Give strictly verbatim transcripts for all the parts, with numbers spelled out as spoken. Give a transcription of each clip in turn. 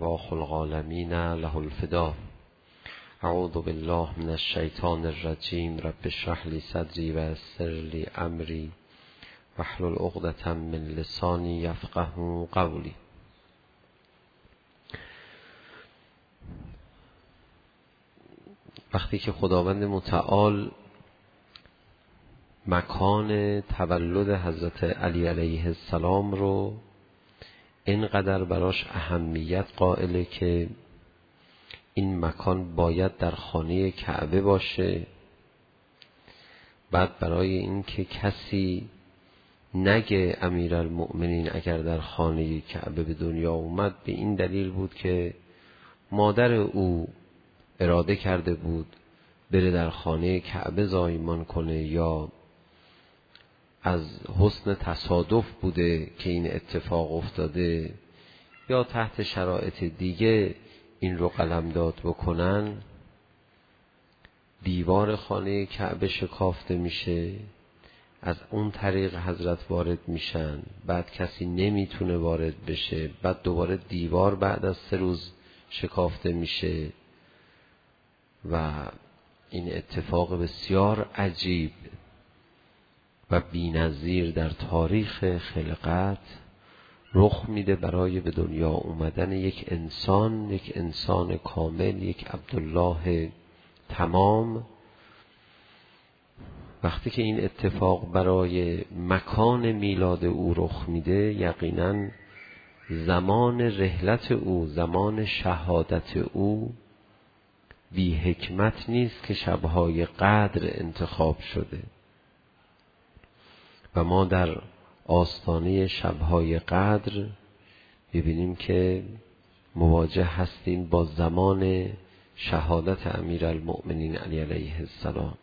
ارواح العالمین له الفدا. اعوذ بالله من الشیطان الرجیم. رب اشرح لی صدری و یسر لی امری واحلل عقدة من لسانی یفقهوا قولی. وقتی که خداوند متعال مکان تولد حضرت علی علیه السلام رو اینقدر براش اهمیت قائله که این مکان باید در خانه کعبه باشه، بعد برای این که کسی نگه امیرالمؤمنین اگر در خانه کعبه به دنیا اومد، به این دلیل بود که مادر او اراده کرده بود بره در خانه کعبه زایمان کنه، یا از حسن تصادف بوده که این اتفاق افتاده، یا تحت شرایط دیگه این رو قلمداد بکنن. دیوار خانه کعبه شکافته میشه، از اون طریق حضرت وارد میشن، بعد کسی نمیتونه وارد بشه، بعد دوباره دیوار بعد از سه روز شکافته میشه و این اتفاق بسیار عجیب و بی‌نظیر در تاریخ خلقت رخ میده برای به دنیا اومدن یک انسان، یک انسان کامل، یک عبدالله تمام. وقتی که این اتفاق برای مکان میلاد او رخ میده، یقینا زمان رحلت او، زمان شهادت او بی حکمت نیست که شبهای قدر انتخاب شده و ما در آستانه شبهای قدر ببینیم که مواجه هستیم با زمان شهادت امیرالمؤمنین علی علیه السلام.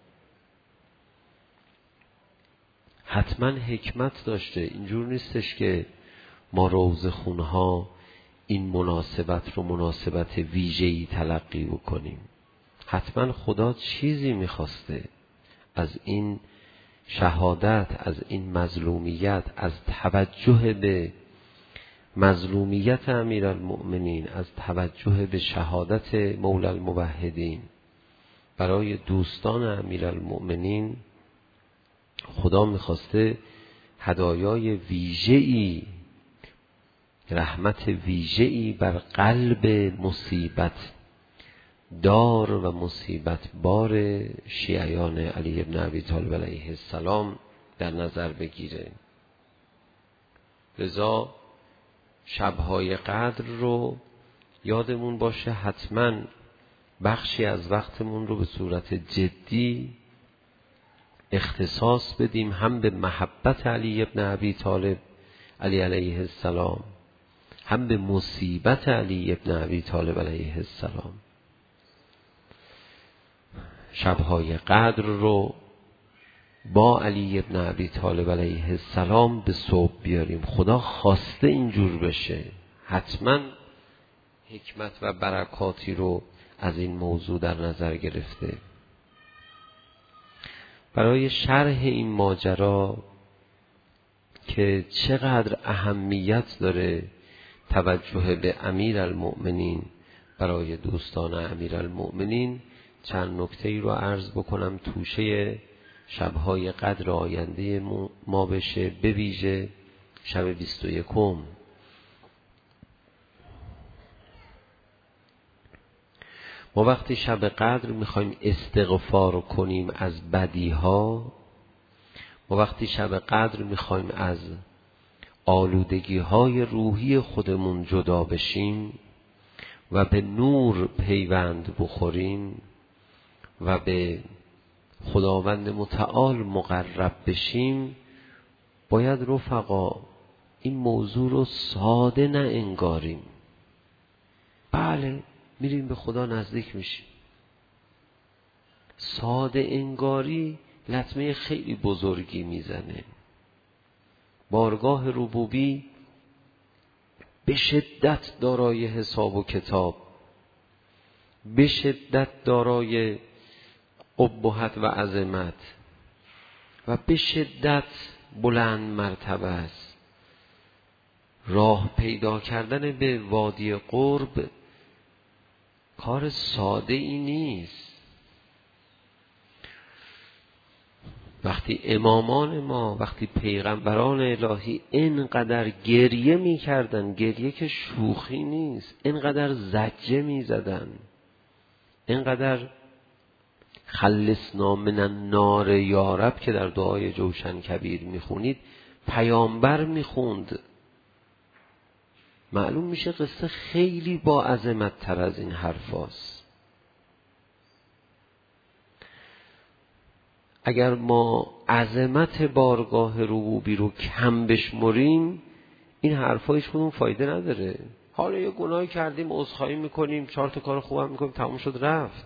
حتما حکمت داشته، اینجور نیستش که ما روضه خونها این مناسبت رو مناسبت ویژه‌ای تلقی بکنیم. حتما خدا چیزی میخواسته از این شهادت، از این مظلومیت، از توجه به مظلومیت امیرالمؤمنین، از توجه به شهادت مولا الموحدین برای دوستان امیرالمؤمنین. خدا میخواسته هدایای ویژه‌ای، رحمت ویژه‌ای بر قلب مصیبت دار و مصیبت بار شیعیان علی ابن ابی طالب علیه السلام در نظر بگیره. لذا شبهای قدر رو یادمون باشه، حتما بخشی از وقتمون رو به صورت جدی اختصاص بدیم، هم به محبت علی ابن ابی طالب علی علیه السلام، هم به مصیبت علی ابن ابی طالب علیه السلام. شبهای قدر رو با علی ابن ابی طالب علیه السلام به صوب بیاریم. خدا خواسته اینجور بشه، حتما حکمت و برکاتی رو از این موضوع در نظر گرفته. برای شرح این ماجرا که چقدر اهمیت داره توجه به امیرالمؤمنین برای دوستان امیرالمؤمنین، چند نکته ای رو عرض بکنم توشه شبهای قدر آینده ما بشه، به ویژه شب بیست و یکم. ما وقتی شب قدر میخوایم استغفار کنیم از بدیها، ما وقتی شب قدر میخوایم از آلودگی های روحی خودمون جدا بشیم و به نور پیوند بخوریم و به خداوند متعال مقرب بشیم، باید رفقا این موضوع رو ساده نه انگاریم. بله میریم به خدا نزدیک میشیم. ساده انگاری لطمه خیلی بزرگی میزنه. بارگاه ربوبی به شدت دارای حساب و کتاب، به شدت دارای ابهت و عظمت و به شدت بلند مرتبه است راه پیدا کردن به وادی قرب کار ساده ای نیست. وقتی امامان ما، وقتی پیغمبران الهی اینقدر گریه می کردن، گریه که شوخی نیست، اینقدر زجه می زدن، اینقدر خلصنا من النار یا رب که در دعای جوشن کبیر می خونید پیامبر می خوند، معلوم میشه قصه خیلی با عظمت تر از این حرف هاست. اگر ما عظمت بارگاه ربوبی رو کم بشمریم این حرفا هیچ کدوم فایده نداره. حالا یه گناهی کردیم عذرخواهی میکنیم، چهار تا کار خوبم میکنیم، تموم شد رفت.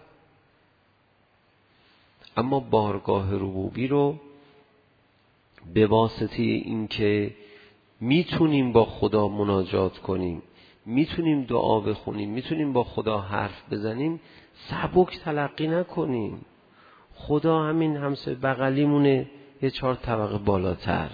اما بارگاه ربوبی رو به واسطه این که میتونیم با خدا مناجات کنیم، میتونیم دعا بخونیم، میتونیم با خدا حرف بزنیم، سبک تلقی نکنیم. خدا همین همسایه بغلیمونه یه چهار طبقه بالاتر.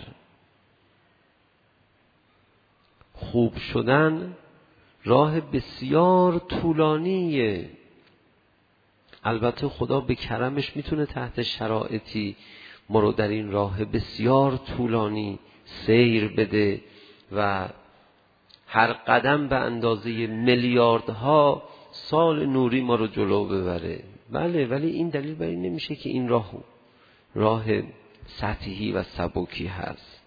خوب شدن راه بسیار طولانیه. البته خدا به کرمش میتونه تحت شرایطی ما رو در این راه بسیار طولانی سیر بده و هر قدم به اندازه میلیاردها سال نوری ما رو جلو ببره. بله، ولی این دلیل بر این نمیشه که این راه راه سطحی و سبکی هست.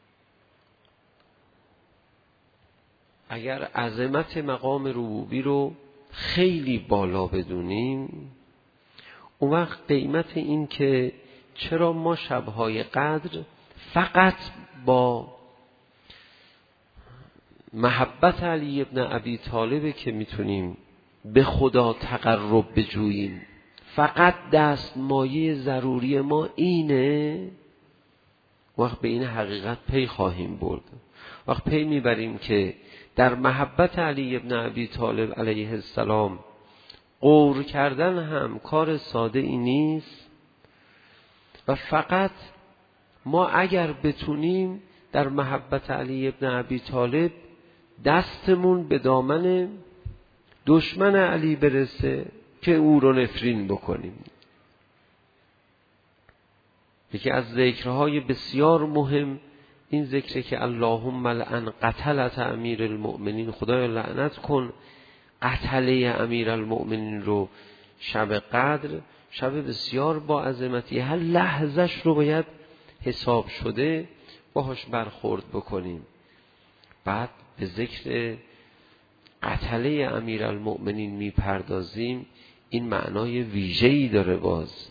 اگر عظمت مقام ربوبی رو خیلی بالا بدونیم، اون وقت قیمت این که چرا ما شبهای قدر فقط با محبت علی ابن ابی طالب که میتونیم به خدا تقرب بجوییم، فقط دستمایه ضروری ما اینه، وقت به این حقیقت پی خواهیم برد. وقت پی میبریم که در محبت علی ابن ابی طالب علیه السلام غور کردن هم کار ساده ای نیست و فقط ما اگر بتونیم در محبت علی ابن ابی طالب دستمون به دامن دشمن علی برسه که او رو نفرین بکنیم. یکی از ذکرهای بسیار مهم این ذکره که اللهم لعن قتلت امیر المؤمنین، خدای لعنت کن قتله امیر المؤمنین رو شب قدر، شب بسیار با عظمتی، هر لحظش رو باید حساب شده باهاش برخورد بکنیم. بعد به ذکر قتله امیر المؤمنین میپردازیم، این معنای ویژه‌ای داره. باز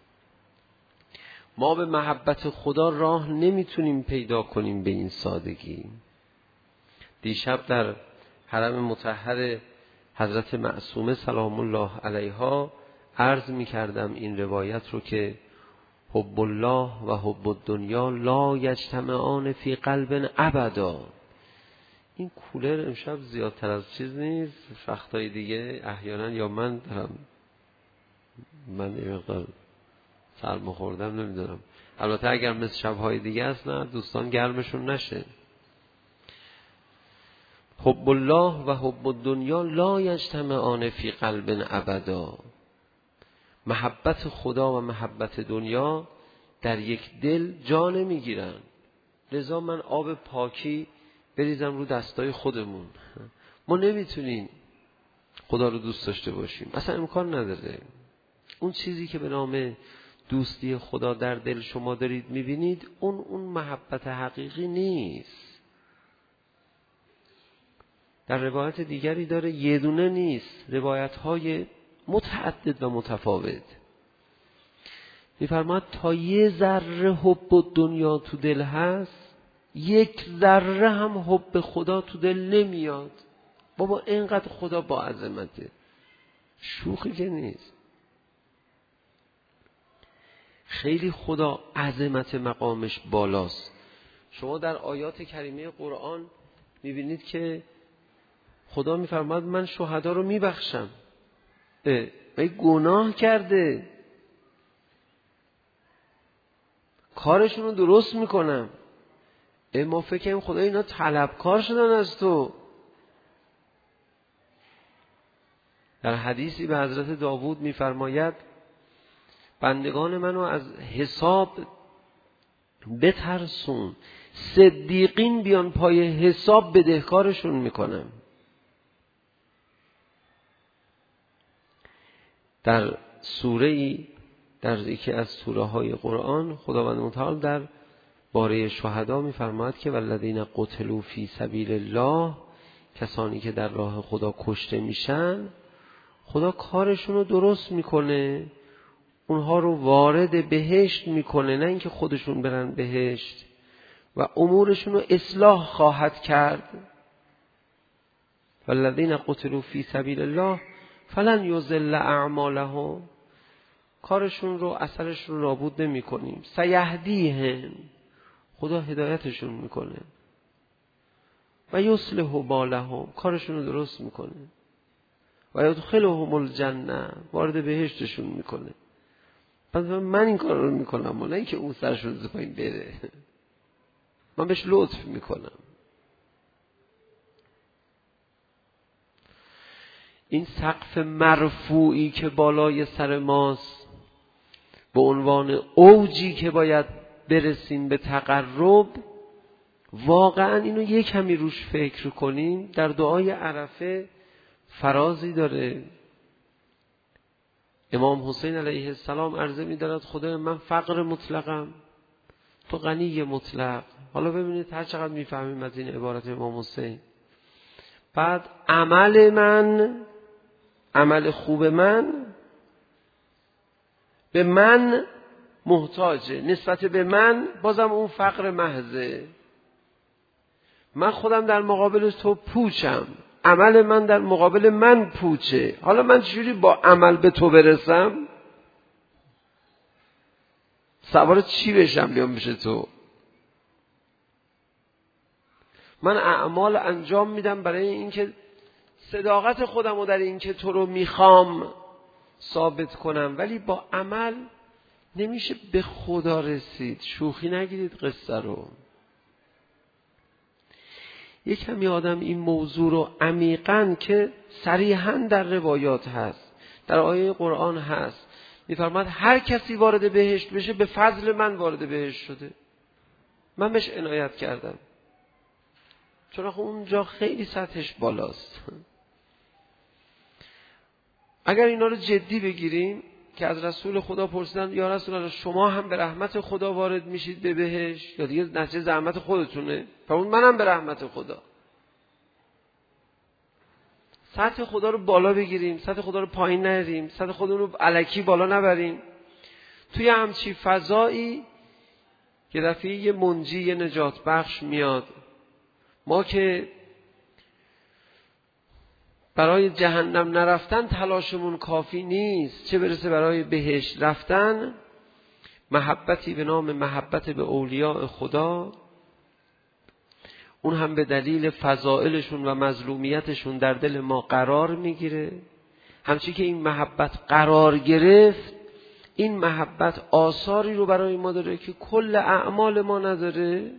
ما به محبت خدا راه نمیتونیم پیدا کنیم به این سادگی. دیشب در حرم مطهر حضرت معصومه سلام الله علیها عرض میکردم این روایت رو که حب الله و حب الدنیا لا یجتمعان فی قلب ابدا. این کولر امشب زیادتر از چیز نیست، وقتای دیگه احیانا یا من دارم من یه مقدار سرما خوردم نمیدونم، البته اگر مثل شبهای دیگه است نه دوستان گرمشون نشه. حب الله و حب الدنیا لا یجتمعان فی قلب ابدا. محبت خدا و محبت دنیا در یک دل جا نمیگیرن. لذا من آب پاکی بریزم رو دستای خودمون، ما نمیتونیم خدا رو دوست داشته باشیم، اصلا امکان نداره. اون چیزی که به نام دوستی خدا در دل شما دارید میبینید اون اون محبت حقیقی نیست. در روایت دیگری داره یه دونه نیست، روایت های متعدد و متفاوت. میفرماد تا یه ذره حب دنیا تو دل هست، یک ذره هم حب خدا تو دل نمیاد. بابا اینقدر خدا با عظمته، شوخی که نیست. خیلی خدا عظمت مقامش بالاست. شما در آیات کریمه قرآن میبینید که خدا میفرماد من شهدا رو میبخشم، ای گناه کرده کارشون رو درست میکنم، ما فکر کنیم خدا اینا طلبکار شدن از تو. در حدیثی به حضرت داوود می‌فرماید بندگان منو از حساب بترسون، صدیقین بیان پای حساب بدهکارشون میکنم. در سوره‌ای در یکی از سوره های قرآن خداوند متعال در باره شهدا میفرماید که والذین قتلوا فی سبیل الله، کسانی که در راه خدا کشته میشن خدا کارشون رو درست میکنه، اونها رو وارد بهشت میکنه، نه اینکه خودشون برن بهشت، و امورشون رو اصلاح خواهد کرد. والذین قتلوا فی سبیل الله فلن یضل اعمالهم، کارشون رو اثرشون رو نابود نمی کنیم. سیهدیهم، خدا هدایتشون میکنه. و یصلح بالهم، کارشون رو درست میکنه. و یدخلهم الجنه، وارد بهشتشون میکنه. پس من این کار رو میکنم و نه اینکه اون سرشون از پایین بره. من بهش لطف میکنم. این سقف مرفوعی که بالای سر ماست به عنوان اوجی که باید برسیم به تقرب، واقعا اینو یک کمی روش فکر کنیم. در دعای عرفه فرازی داره. امام حسین علیه السلام عرضه می دارد خدای من فقر مطلقم، تو غنی مطلق. حالا ببینید هر چقدر می فهمیم از این عبارت امام حسین. بعد عمل من، عمل خوب من به من محتاجه، نسبت به من بازم اون فقر محضه. من خودم در مقابل تو پوچم، عمل من در مقابل من پوچه. حالا من چجوری با عمل به تو برسم؟ سوار چی بشم بیام بشه تو؟ من اعمال انجام میدم برای اینکه صداقت خودم رو در اینکه تو رو میخوام ثابت کنم، ولی با عمل نمیشه به خدا رسید. شوخی نگیرید قصه رو. یک کمی آدم این موضوع رو عمیقاً که صریحاً در روایات هست، در آیه قرآن هست، میفرماد هر کسی وارد بهشت بشه به فضل من وارد بهشت شده، من بهش عنایت کردم. چون خب اونجا خیلی سطحش بالاست. اگر اینا رو جدی بگیریم که از رسول خدا پرسیدن یا رسول الله شما هم به رحمت خدا وارد میشید به بهشت یا دیگه نتیجه زحمت خودتونه؟ فرمود منم به رحمت خدا. سطح خدا رو بالا بگیریم، سطح خدا رو پایین نریم، سطح خودمون رو الکی بالا نبریم. توی همچی فضایی که دفعه یه منجی، یه نجات بخش میاد، ما که برای جهنم نرفتن تلاشمون کافی نیست، چه برسه برای بهشت رفتن. محبتی به نام محبت به اولیاء خدا، اون هم به دلیل فضائلشون و مظلومیتشون در دل ما قرار میگیره. همچنین که این محبت قرار گرفت، این محبت آثاری رو برای ما داره که کل اعمال ما نداره.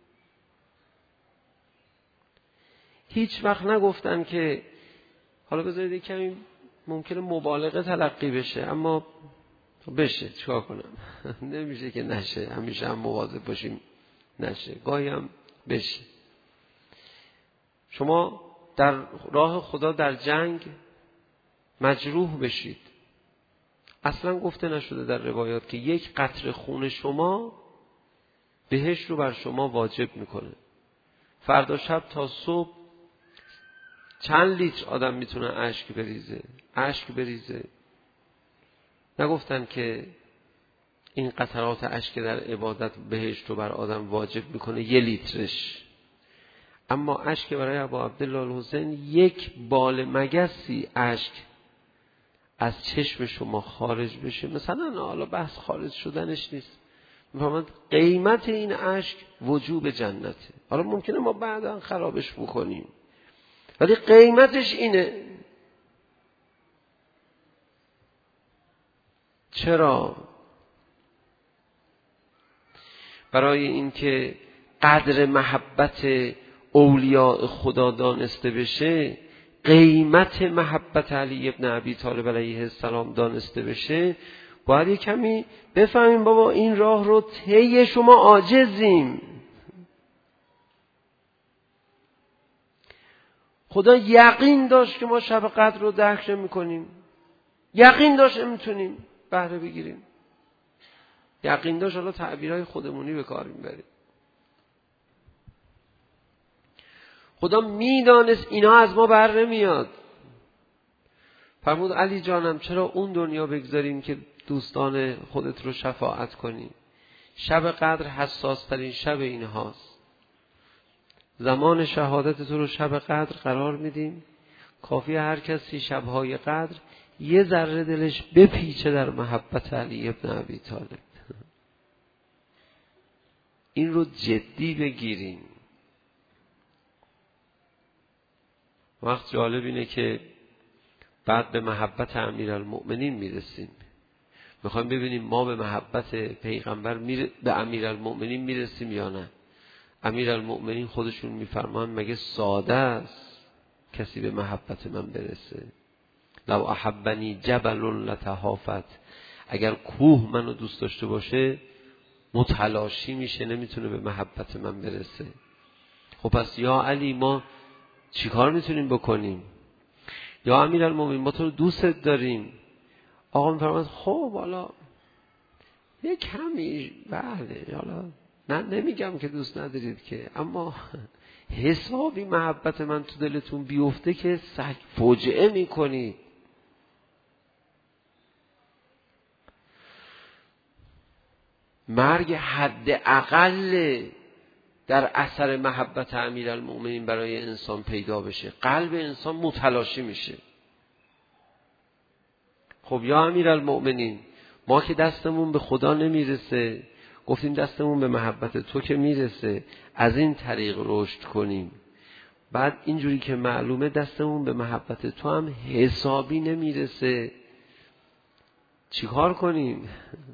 هیچ وقت نگفتن که حالا بذارید یک کمی ممکنه مبالغه تلقی بشه، اما بشه، چیکار کنم؟ نمیشه که نشه، همیشه هم مواظب باشیم نشه، گاهی هم بشه. شما در راه خدا در جنگ مجروح بشید، اصلا گفته نشده در روایات که یک قطره خون شما بهشت رو بر شما واجب میکنه. فردا شب تا صبح چند لیتر آدم میتونه اشک بریزه اشک بریزه نگفتن که این قطرات اشک در عبادت بهشت رو بر آدم واجب میکنه یه لیترش، اما اشک برای ابا عبدالله الحسین یک بال مگسی اشک از چشم شما خارج بشه، مثلا حالا بحث خارج شدنش نیست، میفهمند قیمت این اشک وجوب جنته. حالا ممکنه ما بعدا خرابش بکنیم ولی قیمتش اینه. چرا؟ برای اینکه قدر محبت اولیاء خدا دانسته بشه، قیمت محبت علی ابن ابی طالب علیه السلام دانسته بشه، باید یه کمی بفهمیم بابا این راه رو طی شما عاجزیم. خدا یقین داشت که ما شب قدر رو درک نمی‌کنیم، یقین داشت نمیتونیم بهره بگیریم، یقین داشت حالا تعبیرهای خودمونی به کار میبریم. خدا میدانست اینا از ما بر نمیاد. فرمود علی جانم چرا اون دنیا بگذاریم که دوستان خودت رو شفاعت کنی؟ شب قدر حساس ترین شب این هاست. زمان شهادت تو رو شب قدر قرار میدیم. کافی هر کسی شبهای قدر یه ذره دلش بپیچه در محبت علی ابن ابی طالب. این رو جدی بگیریم. وقت جالب اینه که بعد به محبت امیرالمؤمنین میرسیم. میخوایم ببینیم ما به محبت پیغمبر میره به امیرالمؤمنین میرسیم یا نه. امیرالمؤمنین خودشون میفرمان مگه ساده است کسی به محبت من برسه؟ لو احبنی جبل لتهافت، اگر کوه منو دوست داشته باشه متلاشی میشه، نمیتونه به محبت من برسه. خب پس یا علی ما چیکار میتونیم بکنیم؟ یا امیرالمؤمنین ما تو رو دوست داریم. آقا میفرماد خب حالا یه کمی بله، حالا نه نمیگم که دوست ندارید که، اما حسابی محبت من تو دلتون بیفته که سگ فوجعه میکنید. مرگ حد اقل در اثر محبت امیرالمؤمنین برای انسان پیدا بشه، قلب انسان متلاشی میشه. خب یا امیرالمؤمنین ما که دستمون به خدا نمیرسه، گفتیم دستمون به محبت تو که میرسه، از این طریق رشد کنیم. بعد اینجوری که معلومه دستمون به محبت تو هم حسابی نمیرسه، چیکار کنیم؟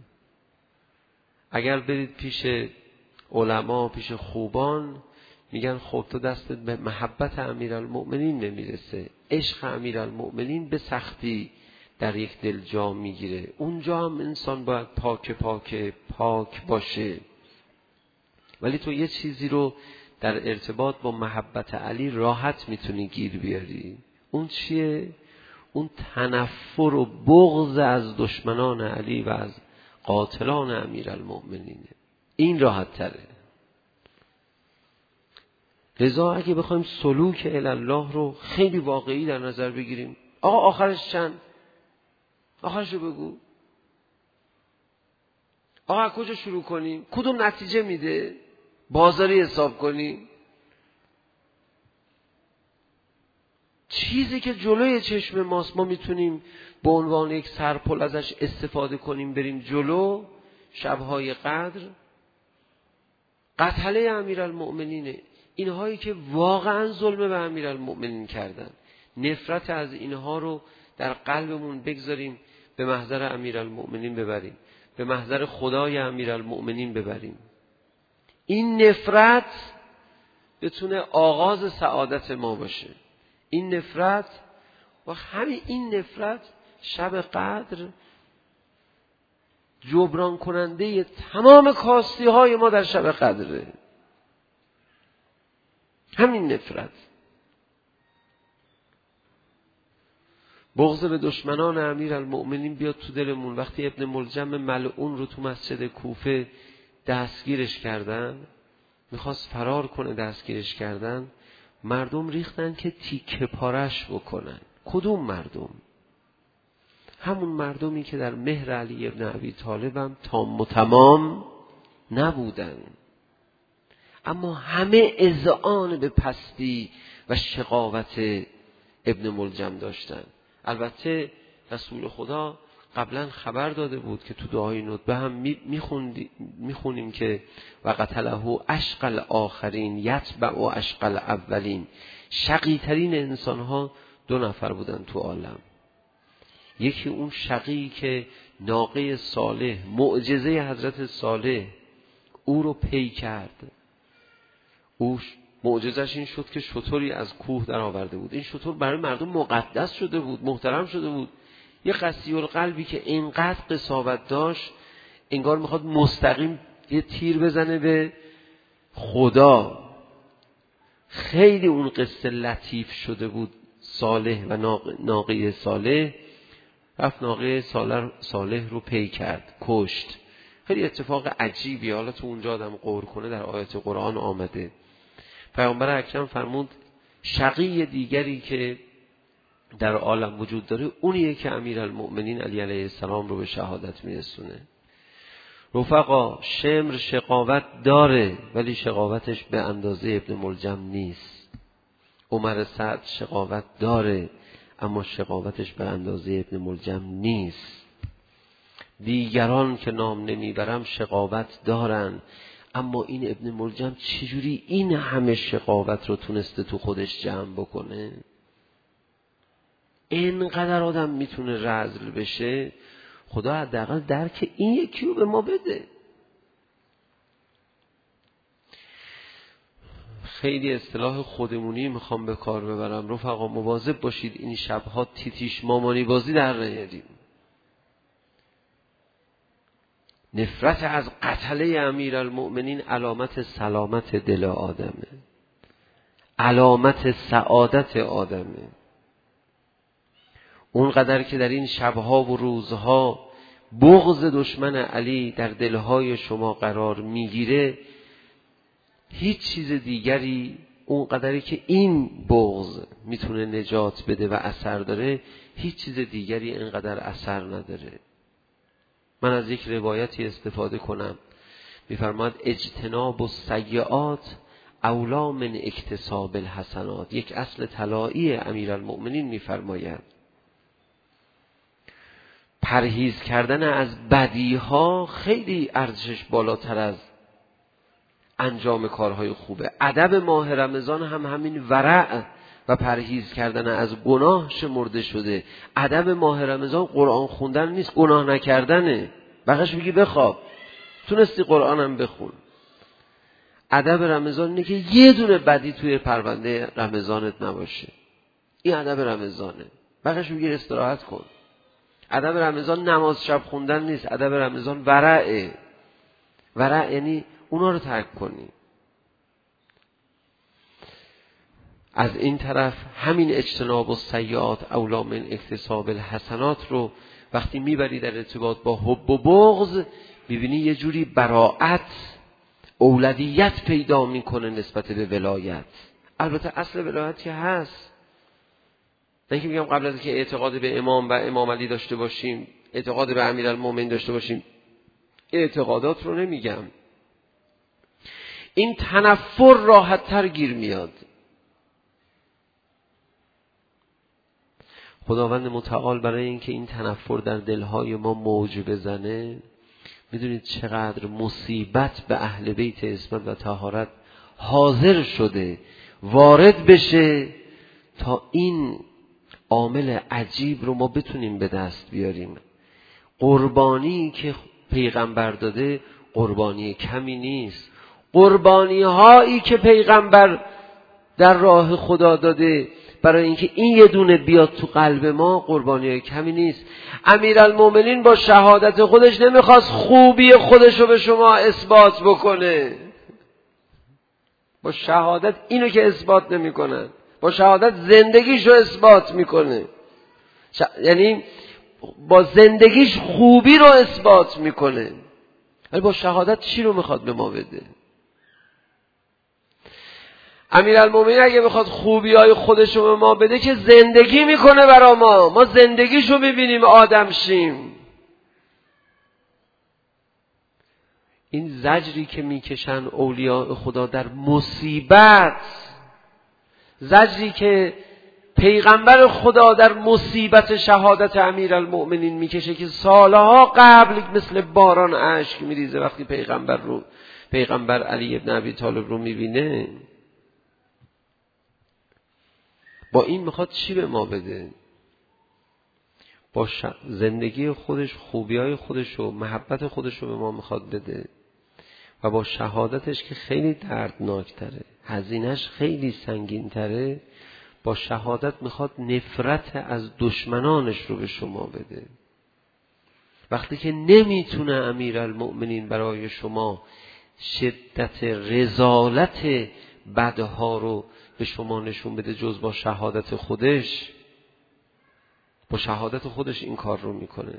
اگر برید پیش علما، پیش خوبان، میگن خب تو دستت به محبت امیرالمؤمنین نمیرسه. عشق امیرالمؤمنین به سختی در یک دل جا میگیره. اونجا هم انسان باید پاک پاک پاک باشه. ولی تو یه چیزی رو در ارتباط با محبت علی راحت میتونی گیر بیاری. اون چیه؟ اون تنفر و بغض از دشمنان علی و از قاتلان امیرالمؤمنینه. این راحت تره. لذا اگه بخوایم سلوک الله رو خیلی واقعی در نظر بگیریم، آقا آخرش چند؟ آخرش رو بگو. آقا کجا شروع کنیم؟ کدوم نتیجه میده؟ بازاری حساب کنیم. چیزی که جلوی چشم ماست ما میتونیم به عنوان یک سرپل ازش استفاده کنیم بریم جلو. شبهای قدر، قتله امیرالمؤمنینه، اینهایی که واقعا ظلم به امیرالمؤمنین کردن. نفرت از اینها رو در قلبمون بگذاریم، به محضر امیرالمؤمنین ببریم، به محضر خدای امیرالمؤمنین ببریم. این نفرت بتونه آغاز سعادت ما باشه. این نفرت و همین این نفرت شب قدر جبران کننده تمام کاستی های ما در شب قدره. همین نفرت. بغض به دشمنان امیرالمؤمنین بیاد تو دلمون. وقتی ابن ملجم ملعون رو تو مسجد کوفه دستگیرش کردن، میخواست فرار کنه، دستگیرش کردن، مردم ریختن که تیکه پارش بکنن. کدوم مردم؟ همون مردمی که در مهر علی ابن ابی طالب هم تام و تمام نبودن، اما همه اذعان به پستی و شقاوت ابن ملجم داشتن. البته رسول خدا قبلا خبر داده بود که تو دعای ندبه هم میخونیم که و قتله اشقل آخرین یتبع و اشقل اولین. شقی ترین انسان ها دو نفر بودن تو عالم. یکی اون شقی که ناقه صالح، معجزه حضرت صالح او رو پی کرد، او معجزش این شد که شتری از کوه در آورده بود. این شتر برای مردم مقدس شده بود، محترم شده بود. یه قسی القلبی که اینقدر قساوت داشت، انگار میخواد مستقیم یه تیر بزنه به خدا. خیلی اون قصه لطیف شده بود. صالح و ناقه صالح رفت ناقه صالح, صالح رو پی کرد، کشت. خیلی اتفاق عجیبی، حالا تو اونجا آدم غور کنه در آیات قرآن آمده. پیامبر اکرم فرمود شقی دیگری که در عالم وجود داره اونیه که امیرالمؤمنین علی علیه السلام رو به شهادت میرسونه. رفقا، شمر شقاوت داره ولی شقاوتش به اندازه ابن ملجم نیست. عمر سعد شقاوت داره اما شقاوتش به اندازه ابن ملجم نیست. دیگران که نام نمیبرم شقاوت دارن، اما این ابن ملجم چجوری این همه شقاوت رو تونسته تو خودش جمع بکنه؟ اینقدر آدم میتونه رذل بشه. خدا حداقل درک این یکی رو به ما بده. خیلی اصطلاح خودمونی میخوام به کار ببرم. رفقا مواظب باشید این شبها تیتیش مامانی بازی در نیاریم. نفرت از قتله امیرالمؤمنین علامت سلامت دل آدمه، علامت سعادت آدمه. اونقدر که در این شبها و روزها بغض دشمن علی در دلهای شما قرار میگیره، هیچ چیز دیگری اونقدری که این بغض میتونه نجات بده و اثر داره، هیچ چیز دیگری اینقدر اثر نداره. من از یک روایتی استفاده کنم. میفرماد اجتناب السیئات اولا من اکتساب الحسنات. یک اصل طلایی امیرالمؤمنین میفرماید پرهیز کردن از بدیها خیلی ارزشش بالاتر از انجام کارهای خوبه. ادب ماه رمضان هم همین ورع و پرهیز کردن از گناه شمرده شده. ادب ماه رمضان قرآن خوندن نیست، گناه نکردنه. بقیش میگی بخواب، تونستی قرآن هم بخون. ادب رمضان اینه که یه دونه بدی توی پرونده رمضانت نباشه. این ادب رمضانه. بقیش میگی استراحت کن. ادب رمضان نماز شب خوندن نیست، ادب رمضان ورعه. ورع یعنی اونا رو ترک کنی. از این طرف همین اجتناب السیئات اولا من اکتساب الحسنات رو وقتی میبری در ارتباط با حب و بغض، ببینی یه جوری براءت، اولویت پیدا میکنه نسبت به ولایت. البته اصل ولایت که هست، نه که میگم قبل از اینکه اعتقاد به امام و امام علی داشته باشیم، اعتقاد به امیرالمومنین داشته باشیم، اعتقادات رو نمیگم. این تنفر راحت تر گیر میاد. خداوند متعال برای اینکه این تنفر در دلهای ما موج بزنه، میدونید چقدر مصیبت به اهل بیت عصمت و طهارت حاضر شده وارد بشه تا این عامل عجیب رو ما بتونیم به دست بیاریم. قربانی که پیغمبر داده قربانی کمی نیست. قربانی هایی که پیغمبر در راه خدا داده برای اینکه این یه دونه بیاد تو قلب ما قربانی های کمی نیست. امیرالمومنین با شهادت خودش نمیخواست خوبی خودش رو به شما اثبات بکنه. با شهادت اینو که اثبات نمیکنه، با شهادت زندگیش رو اثبات میکنه. ش... یعنی با زندگیش خوبی رو اثبات میکنه. ولی با شهادت چی رو میخواد به ما بده؟ امیرالمومنین اگه بخواد خوبی‌های خودش رو به ما بده که زندگی میکنه برا ما، ما زندگیشو ببینیم آدم شیم. این زجری که میکشن اولیاء خدا در مصیبت، زجری که پیغمبر خدا در مصیبت شهادت امیرالمومنین میکشه که سالها قبل مثل باران اشک میریزه وقتی پیغمبر رو پیغمبر علی ابن ابی طالب رو میبینه. با این میخواد چی به ما بده؟ با ش... زندگی خودش، خوبی‌های خودش و محبت خودش رو به ما میخواد بده و با شهادتش که خیلی دردناک تره. هزینهش خیلی سنگین تره، با شهادت میخواد نفرت از دشمنانش رو به شما بده. وقتی که نمیتونه امیرالمؤمنین برای شما شدت رذالت بدها رو به شما نشون بده جز با شهادت خودش، با شهادت خودش این کار رو میکنه.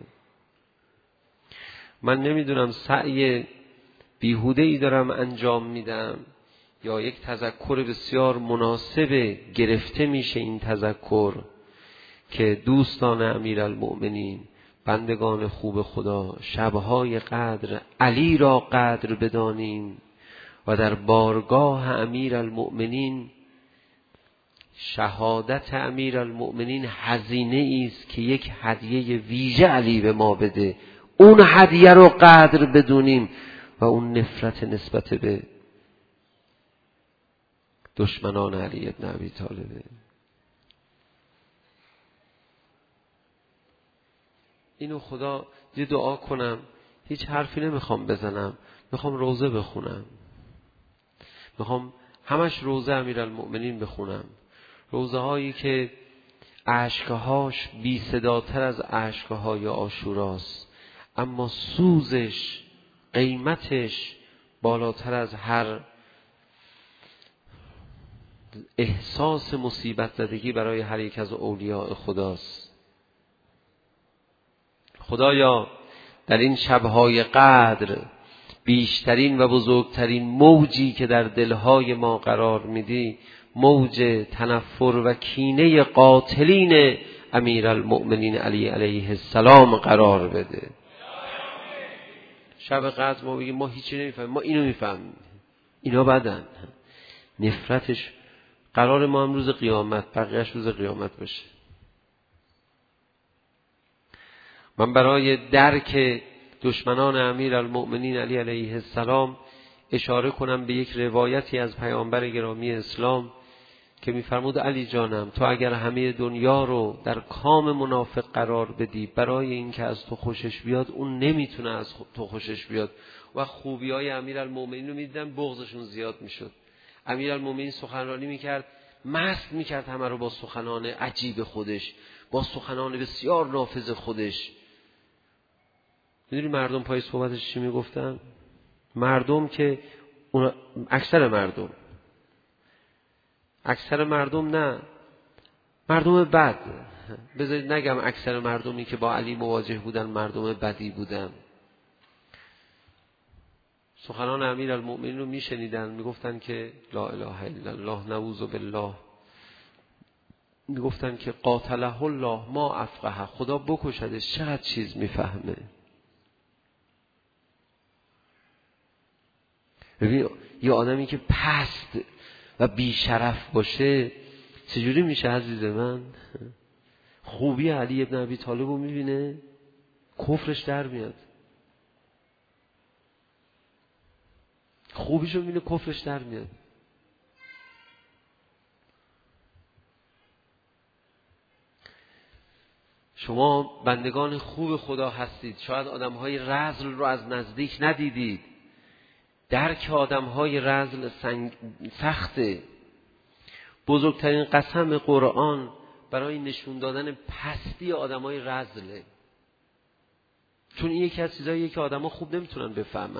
من نمیدونم سعی بیهوده‌ای دارم انجام میدم یا یک تذکر بسیار مناسب گرفته میشه این تذکر که دوستان امیرالمؤمنین، بندگان خوب خدا، شبهای قدر علی را قدر بدانیم و در بارگاه امیرالمؤمنین شهادت امیرالمؤمنین هزینه است که یک هدیه ویژه علی به ما بده، اون هدیه رو قدر بدونیم و اون نفرت نسبت به دشمنان علی ابن ابی طالب. اینو خدا یه دعا کنم، هیچ حرفی نمیخوام بزنم، میخوام روزه بخونم، میخوام همش روزه امیرالمؤمنین بخونم، روزه هایی که اشکهاش بی صداتر از اشکهای عاشوراست، اما سوزش، قیمتش بالاتر از هر احساس مصیبت زدگی برای هر یک از اولیاء خداست. خدایا در این شبهای قدر بیشترین و بزرگترین موجی که در دلهای ما قرار میدی موج تنفر و کینه قاتلین امیرالمؤمنین علی علیه السلام قرار بده. شب قدر ما بگیم ما هیچی نمیفهمیم، ما اینو میفهمیم، اینا بدن، نفرتش قرار ما هم روز قیامت، بقیهش روز قیامت بشه. من برای درک دشمنان امیرالمؤمنین علی علیه السلام اشاره کنم به یک روایتی از پیامبر گرامی اسلام که میفرمود علی جانم تو اگر همه دنیا رو در کام منافق قرار بدی برای اینکه از تو خوشش بیاد، اون نمیتونه از تو خوشش بیاد. و خوبیای امیرالمؤمنین رو میدیدن بغضشون زیاد میشد. امیرالمؤمنین سخنرانی میکرد، مست میکرد همه رو با سخنان عجیب خودش، با سخنان بسیار نافذ خودش. میدونی مردم پای صحبتش چی میگفتن؟ مردم که اون اکثر مردم اکثر مردم نه مردم بد، بذارید نگم اکثر مردمی که با علی مواجه بودن مردم بدی بودن، سخنان امیرالمؤمنین رو میشنیدن، میگفتن که لا اله الا الله نعوذ بالله، میگفتن که قاتله الله ما افقه، خدا بکشدش چقدر چیز میفهمه. ببین یه آدمی که پست و بیشرف باشه چجوری میشه عزیز من؟ خوبی علی ابن ابی طالب رو میبینه کفرش در میاد، خوبیشو میبینه کفرش در میاد. شما بندگان خوب خدا هستید، شاید آدمهای رذل رو از نزدیک ندیدید، درک آدمهای رذل سخته. بزرگترین قسم قرآن برای نشون دادن پستی آدمای رذله، چون این یکی از چیزاییه که آدما خوب نمیتونن بفهمن.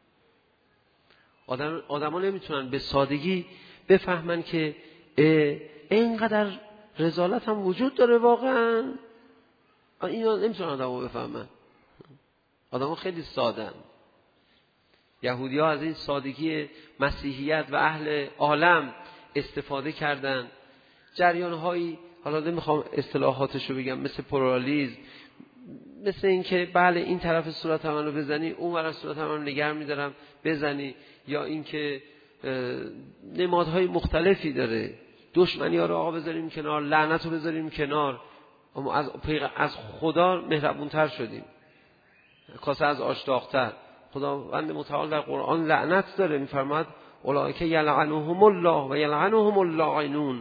آدم آدما نمیتونن به سادگی بفهمن که اینقدر رذالت هم وجود داره واقعا. اینا نمیتونن آدما بفهمن. آدما خیلی سادن. یهودی ها از این سادگی مسیحیت و اهل عالم استفاده کردن. جریان هایی، حالا نمیخوام اصطلاحاتشو بگم، مثل پلورالیسم، مثل این که بله این طرف صورت من رو بزنی اون طرف صورت من رو نگر میدارم بزنی، یا این که نمادهای مختلفی داره. دشمنی ها رو آقا بذاریم کنار، لعنت رو بذاریم کنار، اما از از خدا مهربونتر شدیم، کاسه از آش داغ‌تر. خداوند متعال در قرآن لعنت داره، میفرماد اولئک یلعنهم الله و یلعنهم اللاعنون.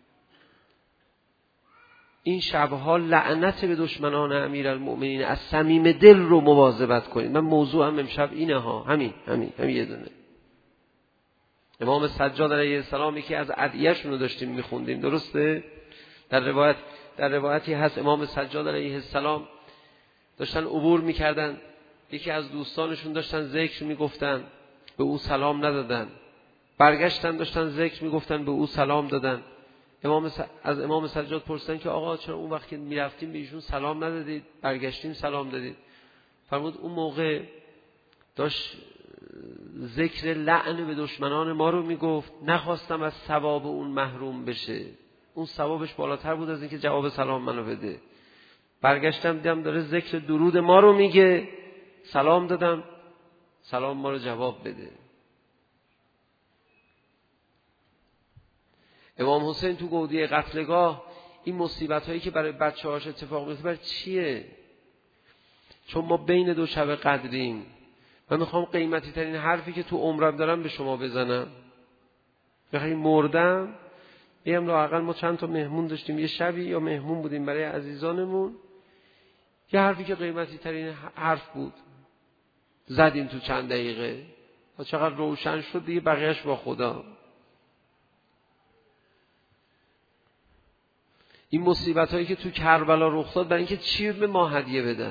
این شبها لعنت به دشمنان امیرالمؤمنین، از صمیم دل رو مواظبت کنید. من موضوعم امشب اینه ها، همین همین همین یه دونه. امام سجاد علیه السلام که از ادعیه‌شون رو داشتیم میخوندیم، درسته؟ در روایت در روایتی هست امام سجاد علیه السلام داشتن عبور میکردن، یکی از دوستانشون داشتن ذکر میگفتن، به او سلام ندادن. برگشتن داشتن ذکر میگفتن، به او سلام دادن. امام س... از امام سجاد پرسیدن که آقا چرا اون وقت که میرفتیم به ایشون سلام ندادید، برگشتیم سلام دادید؟ فرمود اون موقع داشت ذکر لعن به دشمنان ما رو میگفت، نخواستم از ثواب اون محروم بشه، اون ثوابش بالاتر بود از اینکه جواب سلام منو بده. برگشتم دیدم داره ذکر درود ما رو میگه، سلام دادم، سلام ما رو جواب بده. امام حسین تو گودی قتلگاه این مصیبت هایی که برای بچه هاش اتفاق میفته برای چیه؟ چون ما بین دو شب قدریم. من میخوام قیمتی ترین حرفی که تو عمرم دارم به شما بزنم. وقتی مردم بگم لااقل ما چند تا مهمون داشتیم، یه شبی یا مهمون بودیم برای عزیزانمون، یه حرفی که قیمتی ترین حرف بود زدیم تو چند دقیقه و چقدر روشن شد دیگه، بقیهش با خدا. این مصیبت هایی که تو کربلا رخ داد برای اینکه چی به ما هدیه بدن؟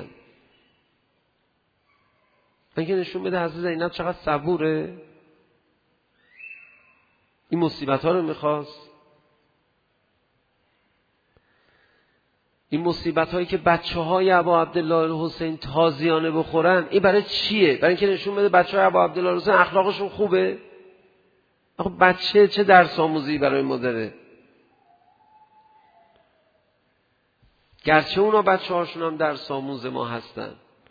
اینکه نشون بده حضرت زینب چقدر صبوره. این مصیبت ها رو میخواست. این مصیبت هایی که بچه های ابا عبدالله الحسین تازیانه بخورن، این برای چیه؟ برای اینکه نشون بده بچه های ابا عبدالله الحسین اخلاقشون خوبه. آخه بچه چه درس آموزی برای ما داره؟ گرچه اونا بچه هاشون هم درس آموز ما هستن.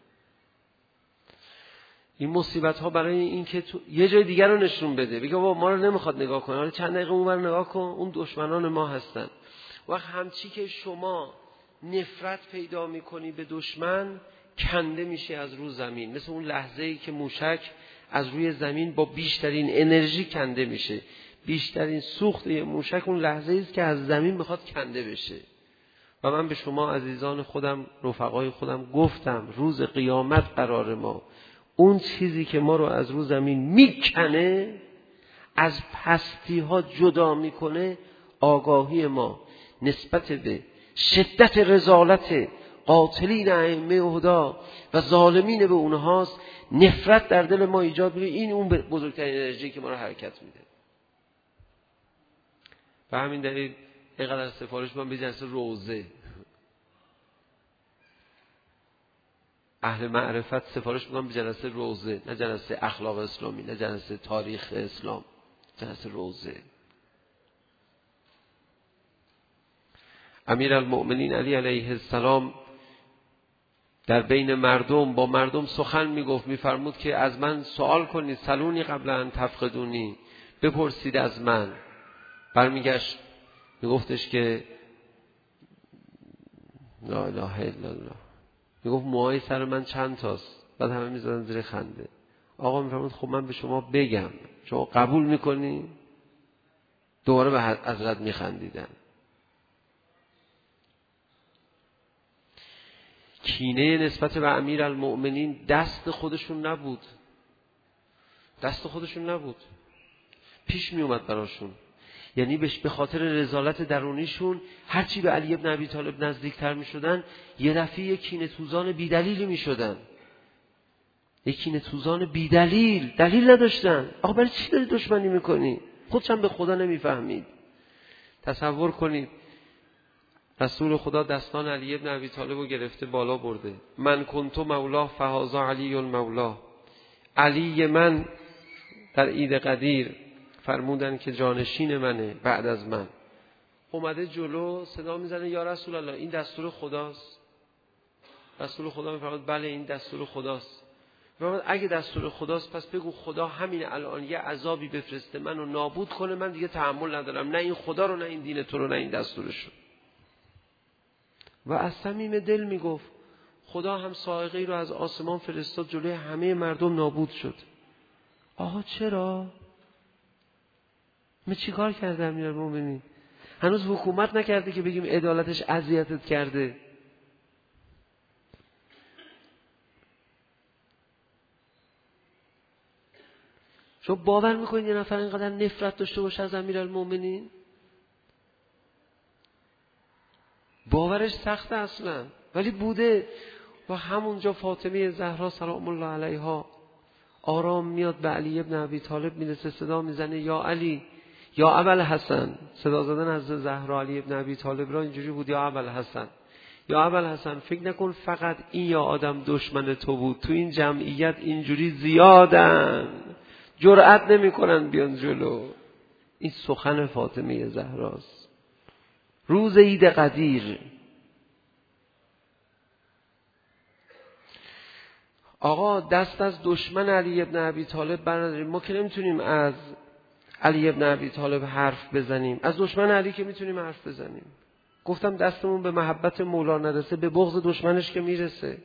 این مصیبت ها برای این که تو یه جای دیگر رو نشون بده، بگه بابا ما رو نمیخواد نگاه کنه، حالا چند دقیقه اون رو نگاه کن، اون دشمنان ما هستن. وقت همچی که شما نفرت پیدا میکنی به دشمن، کنده میشه از روی زمین، مثل اون لحظه‌ای که موشک از روی زمین با بیشترین انرژی کنده میشه. بیشترین سوخت یه موشک اون لحظه‌ای است که از زمین میخواد کنده بشه. و من به شما عزیزان خودم، رفقای خودم گفتم روز قیامت قرار ما اون چیزی که ما رو از رو زمین میکنه، از پستی ها جدا میکنه، آگاهی ما نسبت به شدت رذالت قاتلین ائمه هدا و ظالمین به اونهاست. نفرت در دل ما ایجاد میکنه. این اون بزرگترین انرژی که ما رو حرکت میده. و همین دلیل اینقدر سفارش من به جلسه روزه اهل معرفت سفارش میکنم به جلسه روزه، نه جلسه اخلاق اسلامی، نه جلسه تاریخ اسلام، جلسه روزه. امیرالمؤمنین علی علیه السلام در بین مردم با مردم سخن میگفت، میفرمود که از من سوال کنید، سلونی قبل ان تفقدونی، بپرسید از من. برمیگشت میگفتش که لا اله الا الله، میگفت موهای سر من چند تاست؟ بعد همه میزدن زیر خنده. آقا میفرمود خب من به شما بگم، شما قبول میکنی؟ دوباره به حضرت میخندیدن. کینه نسبت به امیرالمؤمنین دست خودشون نبود، دست خودشون نبود، پیش می اومد براشون. یعنی به خاطر رذالت درونیشون هرچی به علی ابن ابی طالب نزدیکتر می شدن، یه دفعه یک کینه توزان بیدلیلی می شدن. یک کینه توزان بیدلیل، دلیل نداشتن. آقا برای چی داری دشمنی میکنی؟ خودشم به خدا نمیفهمید. تصور کنید رسول خدا دستان علی ابن ابی طالب رو گرفته بالا برده. من کنتو مولاه فهذا علی مولاه. علی من در عید قدیر فرمودن که جانشین منه بعد از من. اومده جلو صدا میزنه یا رسول الله این دستور خداست؟ رسول خدا میفرماد بله این دستور خداست. میفرماد اگه دستور خداست پس بگو خدا همین الان یه عذابی بفرسته منو نابود کنه، من دیگه تحمل ندارم، نه این خدا رو، نه این دین تو رو، نه این دستورشو. و از صمیم دل میگفت خدا هم صاعقه‌ای رو از آسمان فرستاد جلوی همه مردم نابود شد. آها چرا؟ من چی کار کردم امیرالمومنین؟ هنوز حکومت نکرده که بگیم عدالتش اذیتت کرده. شما باور میکنید یه نفر اینقدر نفرت داشته باشه از امیرالمومنین؟ باورش سخته اصلا، ولی بوده. و همونجا فاطمه زهرا سلام الله علیها آرام میاد به علی ابن ابی طالب میرسه، صدا میزنه یا علی یا ابوالحسن. صدا زدن از زهرا علی ابن ابی طالب را اینجوری بود، یا ابوالحسن یا ابوالحسن، فکر نکن فقط این یا آدم دشمن تو بود، تو این جمعیت اینجوری زیادن، جرأت نمیکنن بیان جلو. این سخن فاطمه زهراست روز عید قدیر. آقا دست از دشمن علی ابن ابی طالب برداریم. ما که نمیتونیم از علی ابن ابی طالب حرف بزنیم، از دشمن علی که میتونیم حرف بزنیم. گفتم دستمون به محبت مولا نرسه، به بغض دشمنش که میرسه.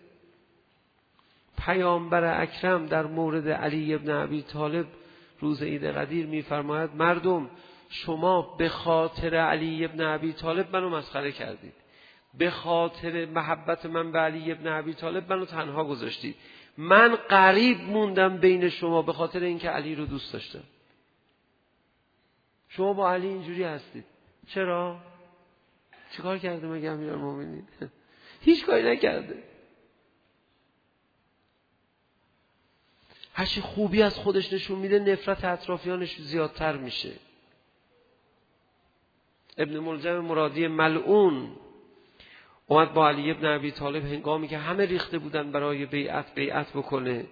پیامبر اکرم در مورد علی ابن ابی طالب روز عید قدیر میفرماید مردم شما به خاطر علی ابن ابی طالب منو مسخره کردید، به خاطر محبت من به علی ابن ابی طالب منو تنها گذاشتید، من غریب موندم بین شما به خاطر اینکه علی رو دوست داشتم. شما با علی اینجوری هستید. چرا؟ چیکار کرده مگه امیرالمومنین؟ هیچ کاری نکرده. هرچی خوبی از خودش نشون میده نفرت اطرافیانش زیادتر میشه. ابن ملجم مرادی ملعون اومد با علی ابن ابی طالب هنگامی که همه ریخته بودن برای بیعت بیعت بکنه.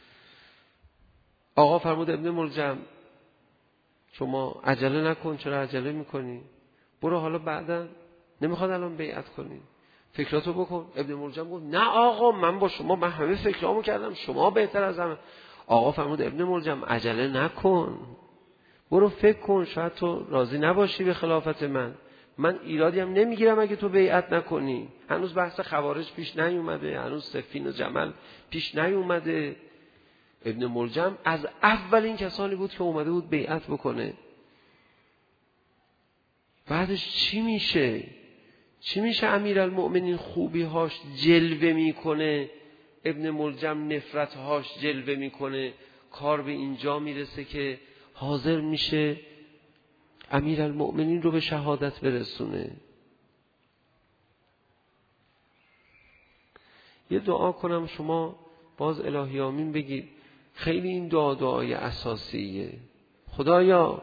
آقا فرمود ابن ملجم شما عجله نکن، چرا عجله میکنی؟ برو حالا بعدا، نمیخواد الان بیعت کنی، فکراتو بکن. ابن ملجم گفت نه آقا من با شما، من همه فکرامو کردم، شما بهتر از همه. آقا فرمود ابن ملجم عجله نکن، برو فکر کن، شاید تو راضی نباشی به خلافت من، من ایرادی هم نمیگیرم اگه تو بیعت نکنی. هنوز بحث خوارج پیش نیومده، هنوز صفین و جمل پیش نیومده. ابن ملجم از اولین کسانی بود که اومده بود بیعت بکنه. بعدش چی میشه؟ چی میشه امیرالمؤمنین خوبی هاش جلوه میکنه، ابن ملجم نفرت هاش جلوه میکنه، کار به اینجا میرسه که حاضر میشه امیرالمؤمنین رو به شهادت برسونه. یه دعا کنم شما باز الهی آمین بگید. خیلی این دعا دعای اساسیه. خدایا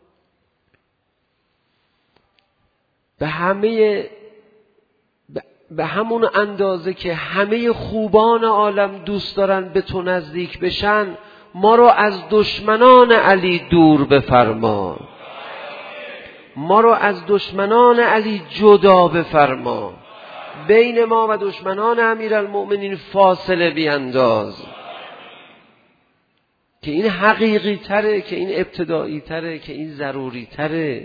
به همه به همون اندازه که همه خوبان عالم دوست دارن به تو نزدیک بشن، ما رو از دشمنان علی دور بفرما، ما رو از دشمنان علی جدا بفرما، بین ما و دشمنان امیرالمؤمنین فاصله بینداز، که این حقیقی تره، که این ابتدایی تره، که این ضروری تره.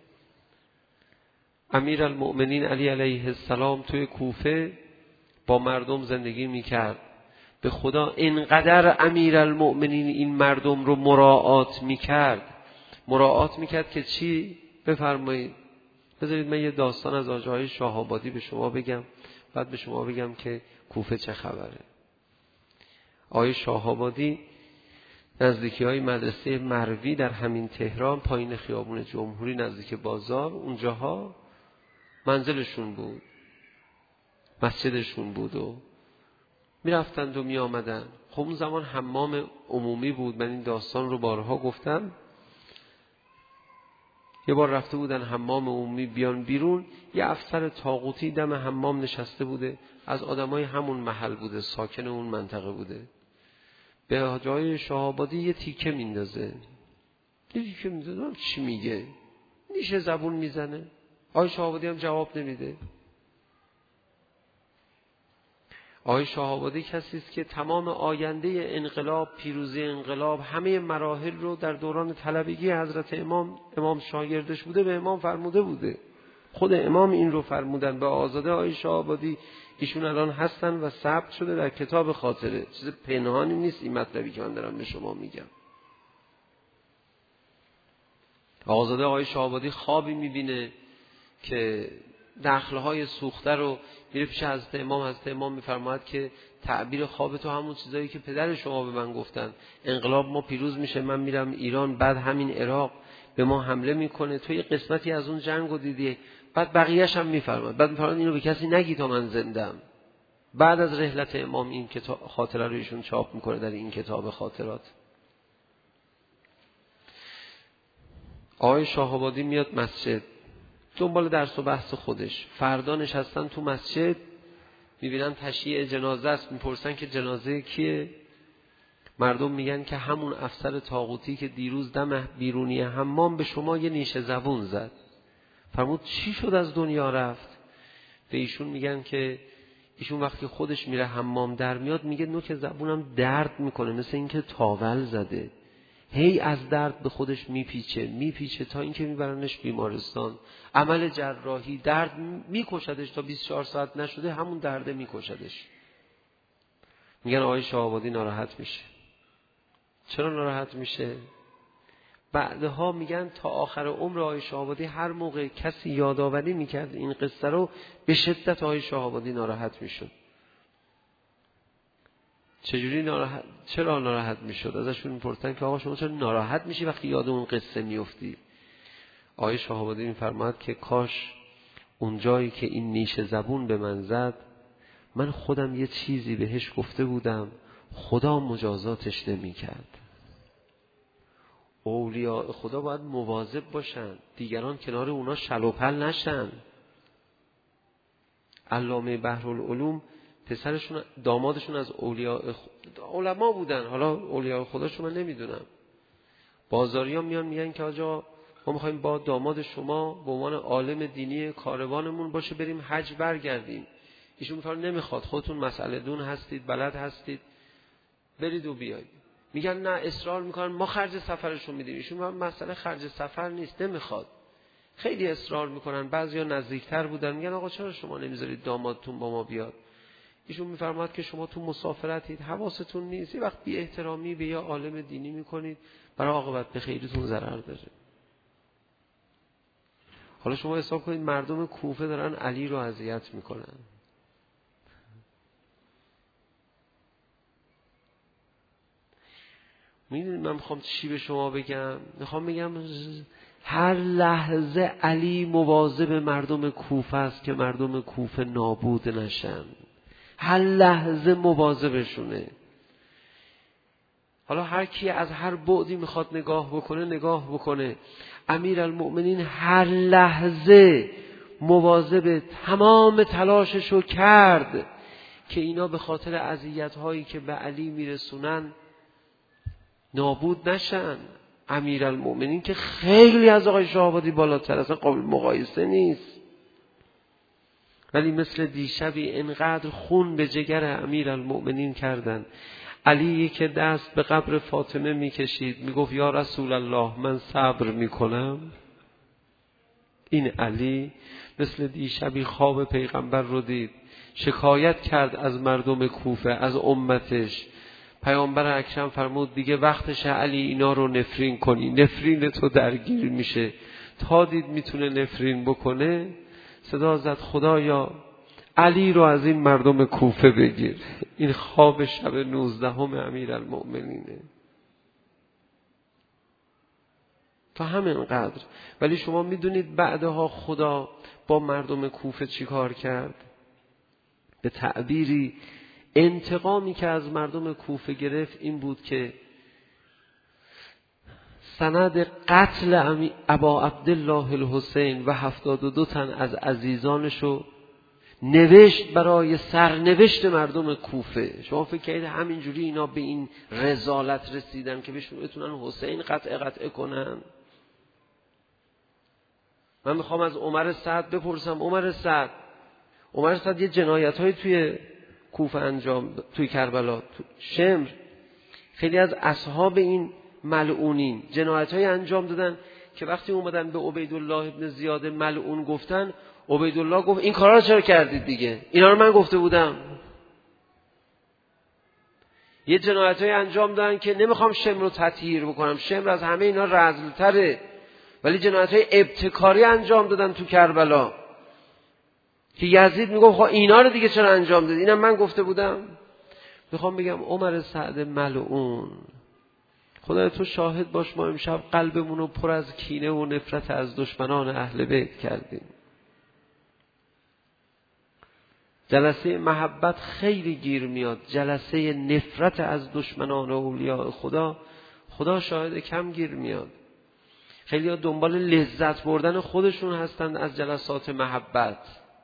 امیرالمؤمنین علی علیه السلام توی کوفه با مردم زندگی میکرد. به خدا اینقدر امیرالمؤمنین این مردم رو مراعات میکرد مراعات میکرد که چی؟ بفرمایید. بذارید من یه داستان از آجاهای شاه‌آبادی به شما بگم، بعد به شما بگم که کوفه چه خبره. آقای شاه‌آبادی نزدیکی های مدرسه مروی در همین تهران، پایین خیابون جمهوری نزدیک بازار، اونجاها منزلشون بود، مسجدشون بود و می رفتند و می آمدن. خب اون زمان حمام عمومی بود. من این داستان رو بارها گفتم. یه بار رفته بودن حمام عمومی، بیان بیرون یه افسر طاغوتی دم حمام نشسته بوده، از آدمای همون محل بوده، ساکن اون منطقه بوده. به جای شاه‌آبادی یه تیکه میندازه، یه تیکه میندازه، چی میگه؟ نیشه زبون میزنه. آقای شاه‌آبادی هم جواب نمیده. آقای شاه‌آبادی کسی است که تمام آینده انقلاب، پیروزی انقلاب، همه مراحل رو در دوران طلبگی حضرت امام امام شاگردش بوده، به امام فرموده بوده. خود امام این رو فرمودن به آزاده آقای شاه‌آبادی. ایشون الان هستن و ثبت شده در کتاب خاطره، چیز پنهانی نیست این مطلبی که من دارم به شما میگم. آزاده آقای شاه‌آبادی خوابی میبینه که دخلهای سوخته رو میره پیش حضرت امام. حضرت امام میفرماید که تعبیر خواب تو همون چیزایی که پدر شما به من گفتن، انقلاب ما پیروز میشه، من میرم ایران، بعد همین عراق به ما حمله میکنه، تو یه قسمتی از اون جنگو دیدی. بعد بقیه‌اش هم میفرماید، بعد میفرماید اینو به کسی نگی تا من زندم. بعد از رحلت امام این کتاب خاطره رو ایشون چاپ میکنه در این کتاب خاطرات. آقای شاه‌آبادی میاد مسجد دنبال درس و بحث خودش. فردا نشستن تو مسجد، میبینن تشییع جنازه است، میپرسن که جنازه کیه؟ مردم میگن که همون افسر طاغوتی که دیروز دم بیرونی حمام به شما یه نیشه زبون زد. فرمود چی شد از دنیا رفت؟ به ایشون میگن که ایشون وقتی خودش میره حمام در میاد، میگه نوک زبونم درد میکنه، مثل اینکه تاول زده. هی از درد به خودش میپیچه میپیچه تا اینکه میبرنش بیمارستان. عمل جراحی، درد میکشدش تا بیست و چهار ساعت نشده همون درده میکشدش. میگن آقای شاه‌آبادی ناراحت میشه. چرا ناراحت میشه؟ بعدها میگن تا آخر عمر آقای شاه‌آبادی هر موقع کسی یادآوری میکرد این قصه رو، به شدت آقای شاه‌آبادی ناراحت میشد. چجوری ناراحت؟ چرا ناراحت میشد؟ ازشون میپرسن که آقا شما چرا ناراحت میشی وقتی یاد اون قصه میفتی؟ آقای شاه‌آبادی میفرماد که کاش اون جایی که این نیش زبون به من زد، من خودم یه چیزی بهش گفته بودم، خدا مجازاتش نمیکرد. اولیاء خدا باید مواظب باشن، دیگران کنار اونا شل و پل نشن. علامه بحرالعلوم پسرشون دامادشون از اولیاء علما بودن، حالا اولیاء خداشون من نمیدونم. بازاریان میان میگن که آجا ما میخوایم با داماد شما به عنوان عالم دینی کاروانمون باشه بریم حج برگردیم. ایشون میفرمایند نمیخواد، خودتون مسئله دون هستید، بلد هستید، برید و بیایید. میگن نه، اصرار میکنن ما خرج سفرشون میدیم. ایشون میگن مسئله خرج سفر نیست، نمیخواد. خیلی اصرار میکنن. بعضیا نزدیکتر بودن میگن آقا چرا شما نمیذارید دامادتون با ما بیاد؟ ایشون میفرماد که شما تو مسافرتید، حواستون نیست، یه وقت بی احترامی به یه عالم دینی میکنید، برای عاقبت به خیرتون ضرر داره. حالا شما حساب کنید مردم کوفه دارن علی رو اذیت میکنن. میدونید من میخوام چی به شما بگم؟ میخوام بگم هر لحظه علی مواظب مردم کوفه است که مردم کوفه نابود نشن. هر لحظه مواظبشونه. حالا هر کی از هر بعدی میخواد نگاه بکنه نگاه بکنه. امیرالمؤمنین هر لحظه مواظب تمام تلاششو کرد که اینا به خاطر اذیت‌هایی که به علی میرسونن نابود نشن. امیرالمؤمنین که خیلی از آقای شاه‌آبادی بالاتر، اصلا قابل مقایسه نیست، ولی مثل دیشبی انقدر خون به جگر امیرالمؤمنین کردن. علی که دست به قبر فاطمه میکشید میگفت یا رسول الله من صبر میکنم. این علی مثل دیشبی خواب پیغمبر رو دید، شکایت کرد از مردم کوفه، از امتش. پیامبر اکرم فرمود دیگه وقتش علی اینا رو نفرین کنی. نفرین تو درگیر میشه. تا دید میتونه نفرین بکنه صدا زد خدایا علی رو از این مردم کوفه بگیر. این خواب شب نوزدهم امیرالمؤمنینه. تا همین قدر. ولی شما میدونید بعدها خدا با مردم کوفه چی کار کرد؟ به تعبیری انتقامی که از مردم کوفه گرفت این بود که سند قتل ابا عبدالله الحسین و هفتاد و دو تن از عزیزانشو نوشت برای سرنوشت مردم کوفه. شما فکر کنید همینجوری اینا به این رذالت رسیدن که بهشون بتونن حسین قطع قطع کنن؟ من میخوام از عمر سعد بپرسم. عمر سعد عمر سعد یه جنایت‌های توی کوفه انجام، توی کربلا، تو شمر، خیلی از اصحاب این ملعونین جنایت‌های انجام دادن که وقتی اومدن به عبیدالله ابن زیاد ملعون گفتن، عبیدالله گفت این کارا رو چرا کردید دیگه؟ اینا رو من گفته بودم. یه جنایت‌های انجام دادن که نمیخوام شمر رو تطهیر بکنم، شمر از همه اینا رذل‌تره، ولی جنایت‌های ابتکاری انجام دادن تو کربلا. که یزید میگم خب اینا رو دیگه چرا انجام دادی؟ اینم من گفته بودم. میخوام بگم عمر سعد ملعون، خدای تو شاهد باش، ما امشب قلبمون رو پر از کینه و نفرت از دشمنان اهل بیت کردیم. جلسه محبت خیلی گیر میاد، جلسه نفرت از دشمنان اولیاء خدا، خدا شاهد، کم گیر میاد. خیلی ها دنبال لذت بردن خودشون هستند از جلسات محبت.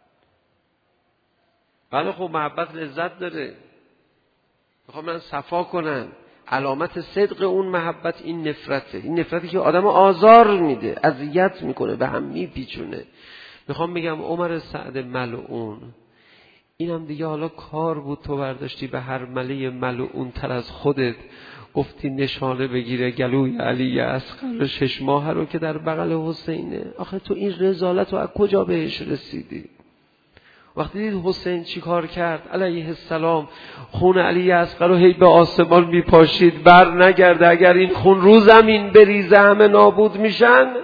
بله خب محبت لذت داره، میخوام من صفا کنن. علامت صدق اون محبت این نفرته، این نفرتی که آدم آزار میده، اذیت میکنه، به هم میپیچونه. میخوام بگم عمر سعد ملعون، اینم دیگه حالا کار بود تو برداشتی به هر مله ملعون تر از خودت گفتی نشانه بگیره گلوی علی اصغر شش ماه رو که در بغل حسینه. آخه تو این رذالت رو از کجا بهش رسیدی؟ وقتی دید حسین چی کار کرد علیه السلام، خون علی اصغر رو هی به آسمان میپاشید، بر نگرده، اگر این خون رو زمین بریزه همه نابود میشن.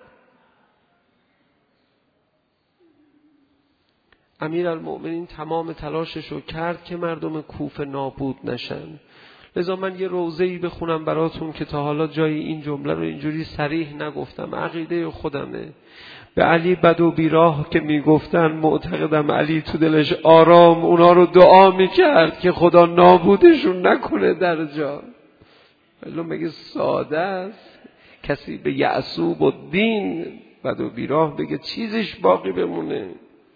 امیرالمؤمنین تمام تلاشش رو کرد که مردم کوفه نابود نشن. لذا من یه روضه‌ای بخونم براتون که تا حالا جای این جمله رو اینجوری صریح نگفتم، عقیده خودمه. به علی بد و بیراه که میگفتن معتقدم علی تو دلش آرام اونا رو دعا میکرد که خدا نابودشون نکنه در جا. ولی مگه ساده است کسی به یعصوب و دین بد و بیراه بگه چیزش باقی بمونه؟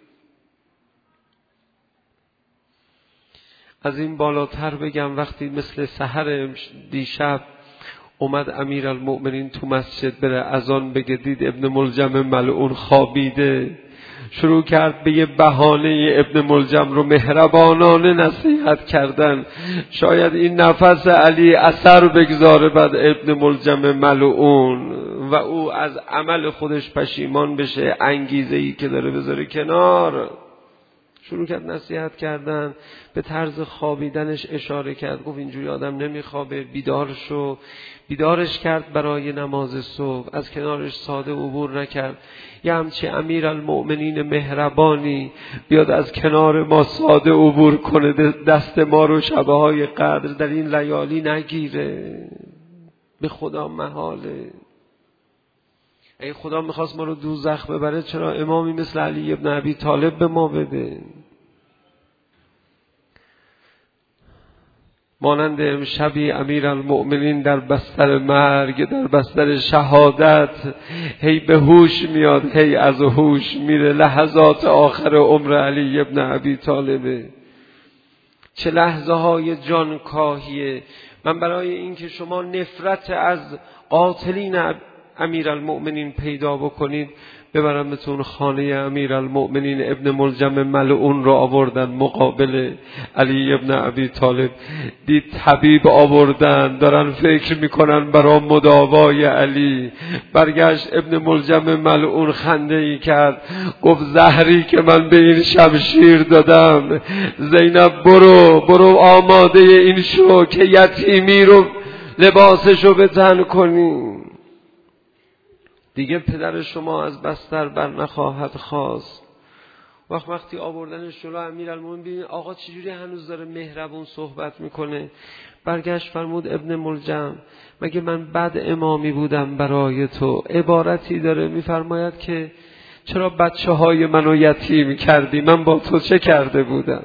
از این بالاتر بگم، وقتی مثل سحر دیشب اومد امیرالمؤمنین تو مسجد بره اذان بگه، دید ابن ملجم ملعون خوابیده، شروع کرد به یه بهانه ابن ملجم رو مهربانانه نصیحت کردن. شاید این نفس علی اثر بگذاره بعد ابن ملجم ملعون و او از عمل خودش پشیمان بشه، انگیزه‌ای که داره بذاره کنار. شروع کرد نصیحت کردن، به طرز خوابیدنش اشاره کرد، گفت اینجوری آدم نمیخوابه، بیدار شو. بیدارش کرد برای نماز صبح، از کنارش ساده عبور نکرد. یه همچی امیرالمؤمنین مهربانی بیاد از کنار ما ساده عبور کنه، دست ما رو شبه های قدر در این لیالی نگیره، به خدا محاله. اگه خدا میخواست ما رو دوزخ ببره چرا امامی مثل علی ابن ابی طالب به ما بده؟ مانند امشبی امیرالمؤمنین در بستر مرگ، در بستر شهادت، هی به هوش میاد، هی از هوش میره. لحظات آخر عمر علی ابن ابی طالبه. چه لحظه های جانکاهیه. من برای اینکه شما نفرت از قاتلین امیرالمؤمنین پیدا بکنید ببرمتون خانه امیرالمؤمنین ابن ملجم ملعون رو آوردن مقابل علی ابن ابی طالب. دید طبیب آوردن، دارن فکر میکنن برای مداوای علی. برگشت ابن ملجم ملعون خنده ای کرد، گفت زهری که من به این شمشیر دادم، زینب برو برو آماده این شو که یتیمی رو لباسشو به تن کنی. دیگه پدر شما از بستر بر نخواهد خواست. وقت وقتی آوردنش جلو امیرالمومنین ببین آقا چجوری هنوز داره مهربون صحبت میکنه. برگشت فرمود ابن ملجم مگه من بد امامی بودم برای تو؟ عبارتی داره میفرماید که چرا بچه های منو یتیم کردی؟ من با تو چه کرده بودم؟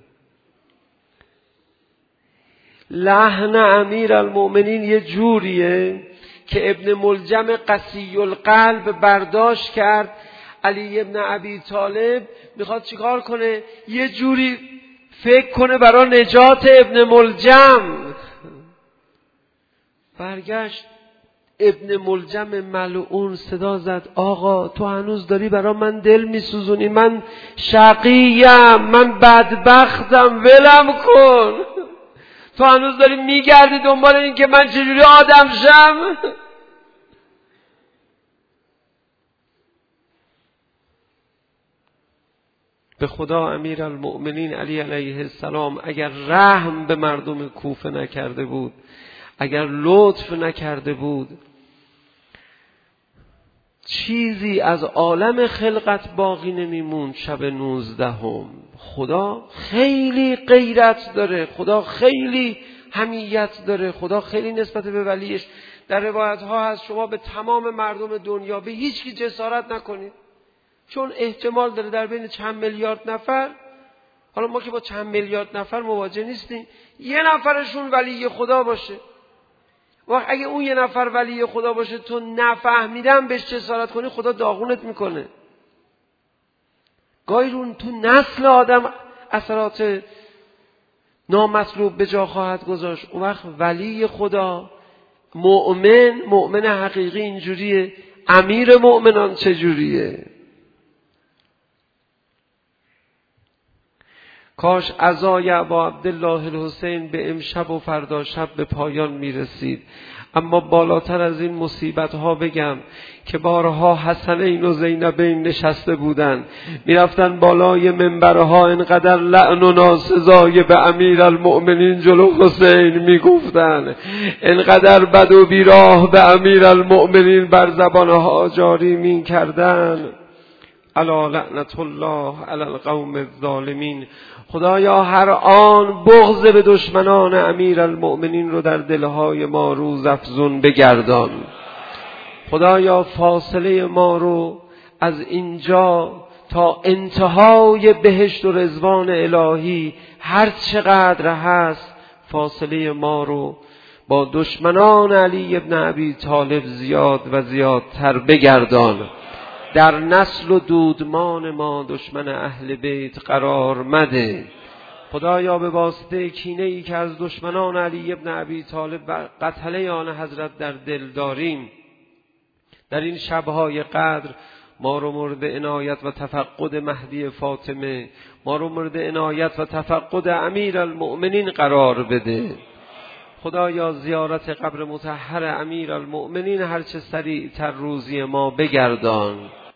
لحن امیرالمومنین یه جوریه که ابن ملجم قسی القلب برداشت کرد. علی ابن ابی طالب میخواد چیکار کنه؟ یه جوری فکر کنه برای نجات ابن ملجم. برگشت ابن ملجم ملعون صدا زد آقا تو هنوز داری برای من دل میسوزونی؟ من شقیم، من بدبختم، ولم کن. تو هنوز داری میگردی دنبال این که من چجوری آدم شم؟ به خدا امیرالمؤمنین علی علیه السلام اگر رحم به مردم کوفه نکرده بود، اگر لطف نکرده بود، چیزی از عالم خلقت باقی نمیموند شب نوزدهم. خدا خیلی غیرت داره، خدا خیلی حمیت داره، خدا خیلی نسبت به ولیش. در روایت ها هست شما به تمام مردم دنیا به هیچ کی جسارت نکنید، چون احتمال داره در بین چند میلیارد نفر، حالا ما که با چند میلیارد نفر مواجه نیستیم، یه نفرشون ولی خدا باشه. و اگه اون یه نفر ولی خدا باشه تو نفهمیدن بهش جسارت کنی، خدا داغونت میکنه. گاهی رو تو نسل آدم اثرات نامطلوب به جا خواهد گذاشت. اون وقت ولی خدا، مؤمن، مؤمن حقیقی اینجوریه. امیر مؤمنان چجوریه؟ کاش عزای ابا عبدالله الحسین به امشب و فردا شب به پایان میرسید. اما بالاتر از این مصیبت ها بگم که بارها حسنین و زینبین نشسته بودن، میرفتن بالای منبرها، اینقدر لعن و ناسزای به امیر المؤمنین جلو حسین میگفتن، اینقدر بد و بیراه به امیر المؤمنین بر زبانها جاری میکردن. الا لعنت الله علی القوم الظالمین. خدایا هر آن بغض به دشمنان امیر المؤمنین رو در دلهای ما روز افزون بگردان. خدایا فاصله ما رو از اینجا تا انتهای بهشت و رضوان الهی هر چقدر هست، فاصله ما رو با دشمنان علی ابن ابی طالب زیاد و زیادتر بگردان. در نسل و دودمان ما دشمن اهل بیت قرار مده. خدایا به واسطه کینه ای که از دشمنان علی ابن ابی طالب و قتله آن حضرت در دل داریم، در این شبهای قدر ما رو مورد عنایت و تفقد مهدی فاطمه، ما رو مورد عنایت و تفقد امیر المؤمنین قرار بده. خدایا زیارت قبر مطهر امیر المؤمنین هرچه سریعتر روزی ما بگردان.